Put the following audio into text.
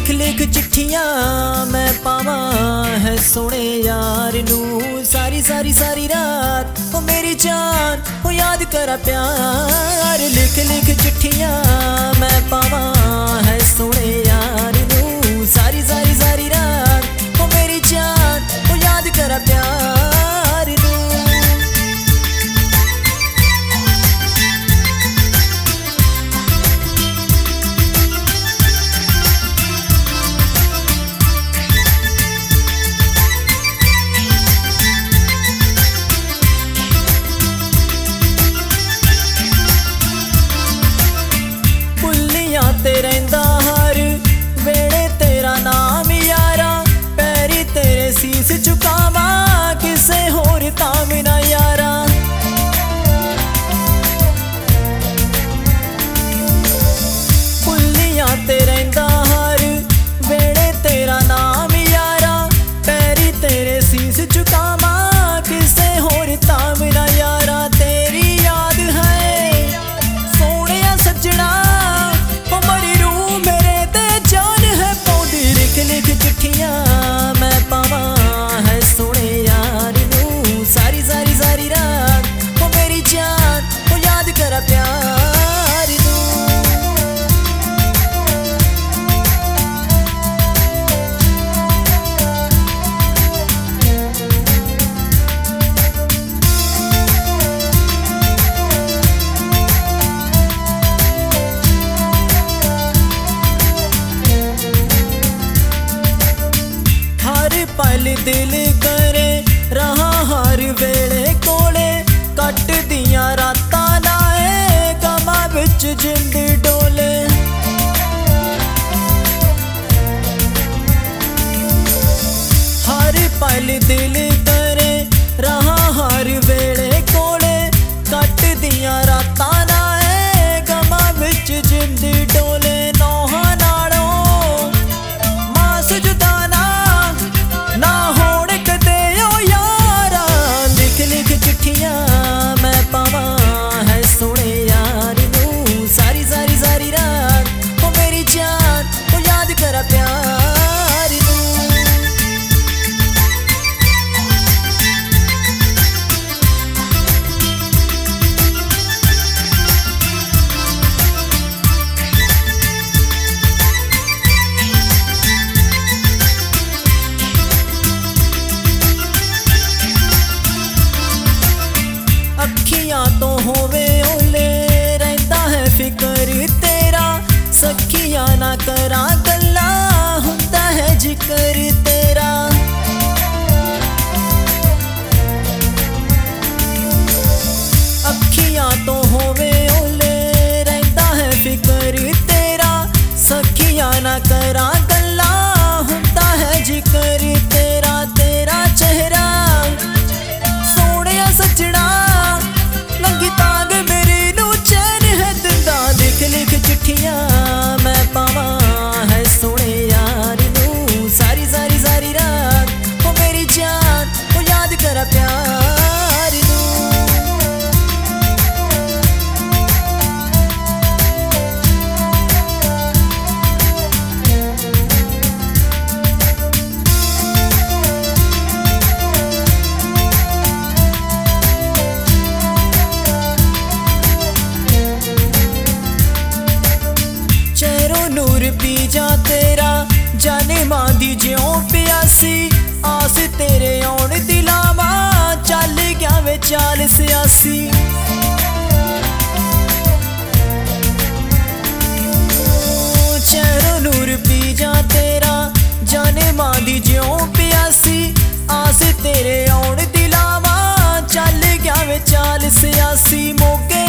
लिख लिख चिट्ठियां मैं पावा है सोने यार नू। सारी सारी सारी रात ओ मेरी जान ओ याद करा प्यार। लिख लिख चिट्ठियां मैं पावा है सोने यार नू। सारी सारी सारी रात ओ मेरी जान ओ याद करा प्यार नू। ते रहिंदा हर वेले तेरा नाम यारा। पैरी तेरे सीस झुकावा किसे होर ताम ना यारा। भुल्लियां ते रहिंदा हर वेले तेरा नाम यारा। पैरी तेरे सीस झुकावा किसे होर ताम ना यारा। तेरी याद है सोहणिया सज्जणा लिख चिट्ठियां मैं पावा है सोने यार नू। सारी सारी सारी रात ओ मेरी जान ओ याद करा प्यार नू। पल दिल करे रहा हर वेले कोले। कट दियां रातां लाए गमा बिच जिंद डोले। हर पल दिल करे रहा हर वेले कोले। कट दियां रातां लाए गमा बिच जिंद डोले। नौहां नालों मास जुदा ना होण कदे ओ यारा। लिख लिख चिट्ठियां मैं पावा है सोने यार नू। सारी सारी सारी रात ओ मेरी जान ओ याद करा प्यार नू। अखियां तो होवे ओले रहता है फिकर तेरा। सखियां ना करा गल्ला हुंदा है जिक्र तेरा। अखियां तो होवे ओले रहता है फिकर तेरा। सखियां ना करा गल्ला हुंदा है जिक्र तेरा। तेरा चेहरा सोहणिया सज्जणा लंगी तांग मेरी नू चैन है दिंदा। लिख लिख चिट्ठियां मैं पावा है सोने यार नू। सारी सारी सारी रात ओ मेरी जान ओ याद करा प्यार नू। पी जा तेरा जाने मां दी ज्यों प्यासी। आस तेरे आउण दी लावा चल गया वे चाल सियासी। चेहरों नूर पी जा तेरा जाने मां दी ज्यों प्यासी। आस तेरे आउण दी लावा चल गया वे चाल सियासी। मोगे